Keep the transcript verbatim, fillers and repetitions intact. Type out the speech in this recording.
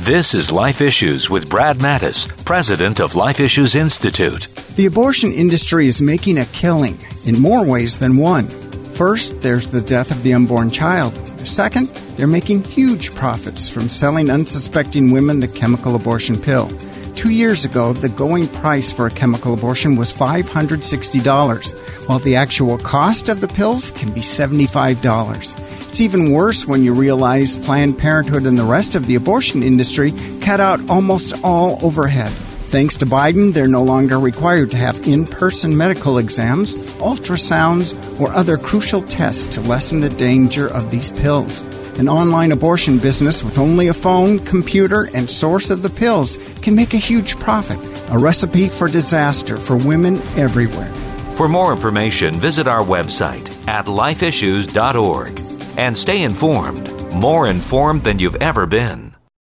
This is Life Issues with Brad Mattis, president of Life Issues Institute. The abortion industry is making a killing in more ways than one. First, there's the death of the unborn child. Second, they're making huge profits from selling unsuspecting women the chemical abortion pill. Two years ago, the going price for a chemical abortion was five hundred sixty dollars, while the actual cost of the pills can be seventy-five dollars. It's even worse when you realize Planned Parenthood and the rest of the abortion industry cut out almost all overhead. Thanks to Biden, they're no longer required to have in-person medical exams, ultrasounds, or other crucial tests to lessen the danger of these pills. An online abortion business with only a phone, computer, and source of the pills can make a huge profit, a recipe for disaster for women everywhere. For more information, visit our website at life issues dot org and stay informed, more informed than you've ever been.